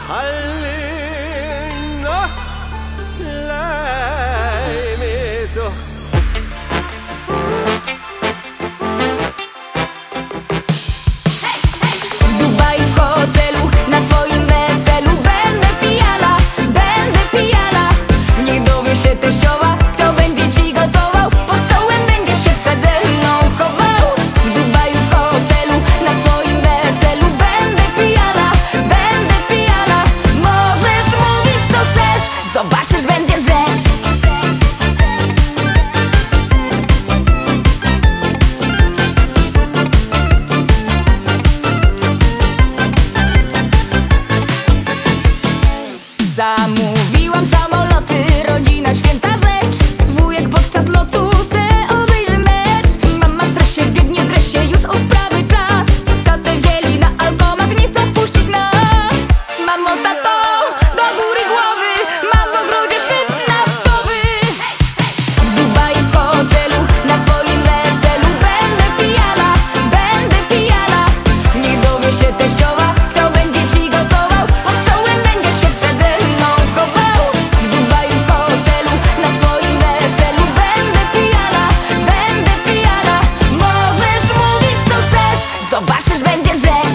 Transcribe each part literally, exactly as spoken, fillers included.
Halina, lej mi to. W Dubaju w hotelu na swoim weselu będę pijana, będę pijana. Niech dowie się teściowa, kto będzie ci gotował. Pod stołem będziesz się przede mną chował. W Dubaju w hotelu na swoim weselu będę pijana, będę pijana. Możesz mówić co chcesz, zobaczysz, będzie jazz. Zamówiłam samoloty, rodzina święta rzecz. Wujek podczas lotu se obejrzy mecz. Mama w stresie, biegnie w dresie, już od sprawy czas. Tatę wzięli na alkomat, nie chcą wpuścić nas. Mamo, tato, do góry głowy, mam w ogrodzie szyb naftowy. W Dubaju w hotelu na swoim weselu będę pijana, będę pijana. Niech dowie się teściowa, kto będzie ci gotował. Pod stołem będziesz się przede mną chował. W Dubaju w hotelu na swoim weselu będę pijana, będę pijana. Możesz mówić co chcesz, zobaczysz, będzie jazz.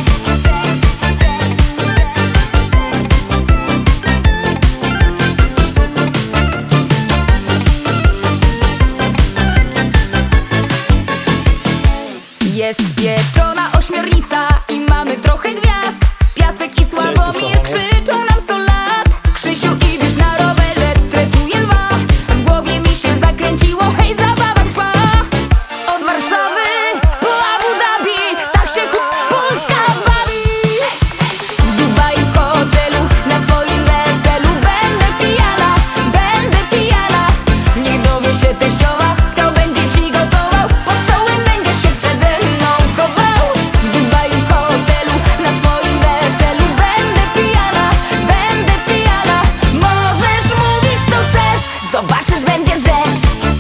Jest pieczona ośmiornica i mamy trochę gwiazd. Piasek i Sławomir krzyczą nam sto lat. Krzysiu, idziesz na rowerze, tresuje lwa. W głowie mi się zakręciło, hej, zabawa trwa. Od Warszawy po Abu Dhabi, tak się ku Polska bawi. W Dubaju w hotelu na swoim weselu będę pijana, będę pijana. Niech dowie się teściowa, kto będzie ci gotował. Pod stołem będziesz się przede mną chował. W Dubaju w hotelu na swoim weselu będę pijana, będę pijana. Możesz mówić co chcesz, zobaczysz, będzie jazz.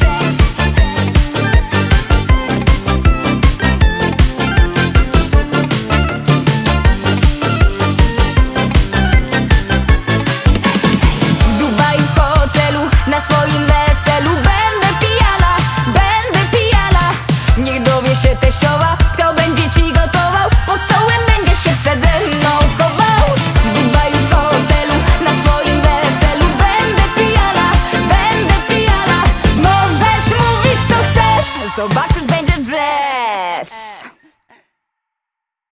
W Dubaju w hotelu na swoim weselu będę pijana, będę pijana. Niech dowie się teściowa, kto będzie ci gotował. Pod stołem będziesz się przede mną chował. W Dubaju w hotelu na swoim weselu będę pijana, będę pijana. Możesz mówić co chcesz, zobaczysz, będzie jazz.